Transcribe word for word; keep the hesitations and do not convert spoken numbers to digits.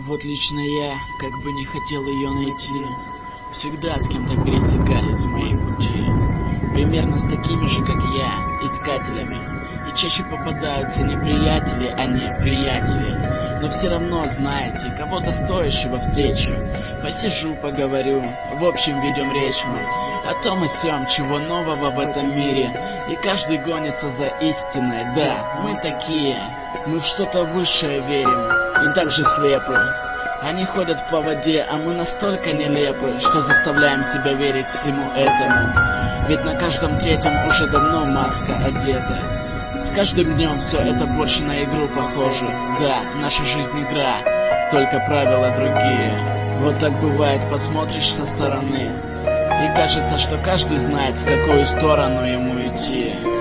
Вот лично я, как бы не хотел ее найти, всегда с кем-то пересекались мои пути. Примерно с такими же, как я, искателями. И чаще попадаются не приятели, а не приятели. Но все равно знаете, кого-то стоящего встречу. Посижу, поговорю, в общем ведем речь мы о том и сём, чего нового в этом мире. И каждый гонится за истиной, да, мы такие. Мы в что-то высшее верим, и так же слепы. Они ходят по воде, а мы настолько нелепы, что заставляем себя верить всему этому. Ведь на каждом третьем уже давно маска одета. С каждым днем все это больше на игру похоже. Да, наша жизнь игра, только правила другие. Вот так бывает, посмотришь со стороны, и кажется, что каждый знает, в какую сторону ему идти.